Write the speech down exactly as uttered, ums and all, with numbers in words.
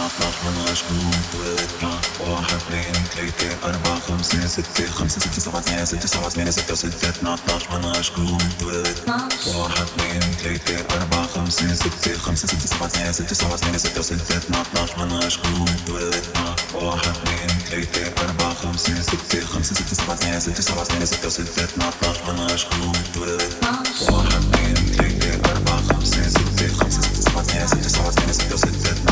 اتناشر من عشرين ثلاثة واحد اثنين ثلاثة أربعة خمسة ستة خمسة ستة سبعة ثمانية ستة سبعة ثمانية ستة ستة اتناشر من عشرين ثلاثة واحد اثنين ثلاثة أربعة خمسة ستة خمسة ستة سبعة ثمانية ستة سبعة ثمانية ستة ستة اتناشر من عشرين ثلاثة واحد اثنين ثلاثة أربعة خمسة ستة خمسة ستة سبعة ثمانية ستة سبعة ثمانية ستة ستة اتناشر من عشرين ثلاثة واحد اثنين ثلاثة أربعة خمسة ستة خمسة ستة سبعة ثمانية ستة سبعة ثمانية ستة ستة